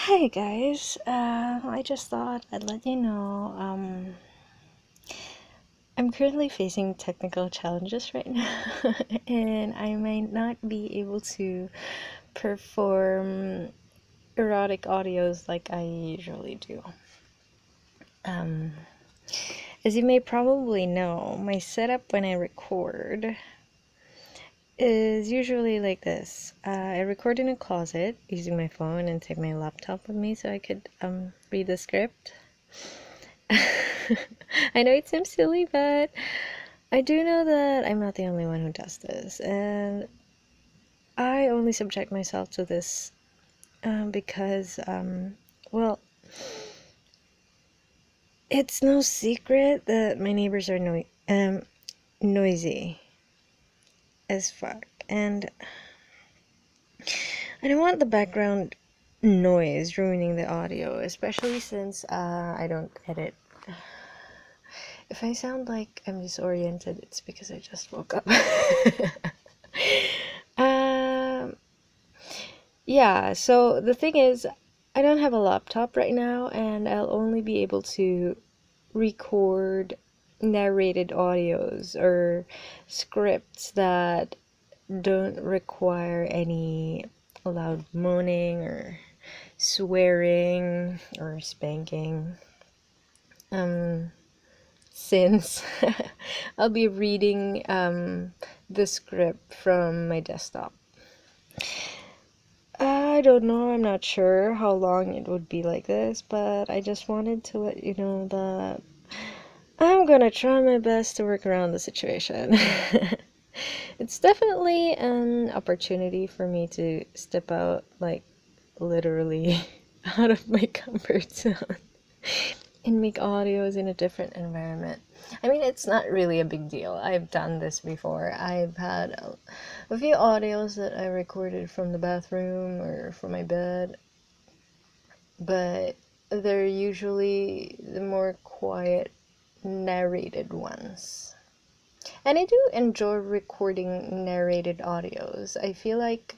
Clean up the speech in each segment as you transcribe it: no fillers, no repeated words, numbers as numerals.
Hey guys, I just thought I'd let you know, I'm currently facing technical challenges right now, and I might not be able to perform erotic audios like I usually do. As you may probably know, my setup when I record is usually like this. I record in a closet using my phone and take my laptop with me so I could read the script. I know it seems silly, but I do know that I'm not the only one who does this, and I only subject myself to this because, well, it's no secret that my neighbors are noisy as fuck, and I don't want the background noise ruining the audio, especially since I don't edit. If I sound like I'm disoriented, it's because I just woke up. Yeah, so the thing is, I don't have a laptop right now, and I'll only be able to record narrated audios or scripts that don't require any loud moaning or swearing or spanking. Since I'll be reading the script from my desktop. I don't know, I'm not sure how long it would be like this, but I just wanted to let you know that I'm gonna try my best to work around the situation. It's definitely an opportunity for me to step out, like, literally out of my comfort zone and make audios in a different environment. I mean, it's not really a big deal. I've done this before. I've had a few audios that I recorded from the bathroom or from my bed, but they're usually the more quiet, narrated ones. And I do enjoy recording narrated audios. I feel like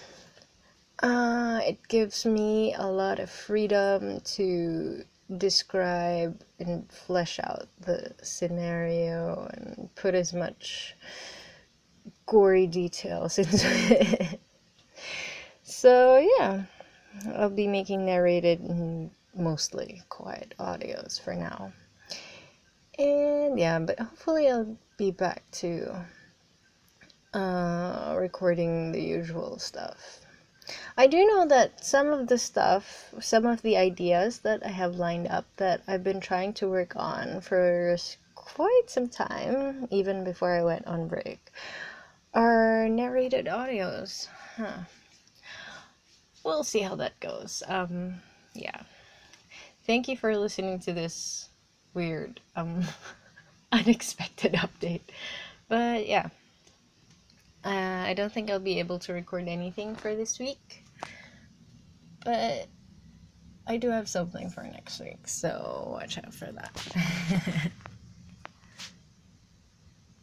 it gives me a lot of freedom to describe and flesh out the scenario and put as much gory details into it. So yeah, I'll be making narrated and mostly quiet audios for now. And yeah, but hopefully I'll be back to recording the usual stuff. I do know that some of the ideas that I have lined up that I've been trying to work on for quite some time, even before I went on break, are narrated audios. We'll see how that goes. Yeah. Thank you for listening to this weird, unexpected update. But yeah. I don't think I'll be able to record anything for this week. But I do have something for next week, so watch out for that.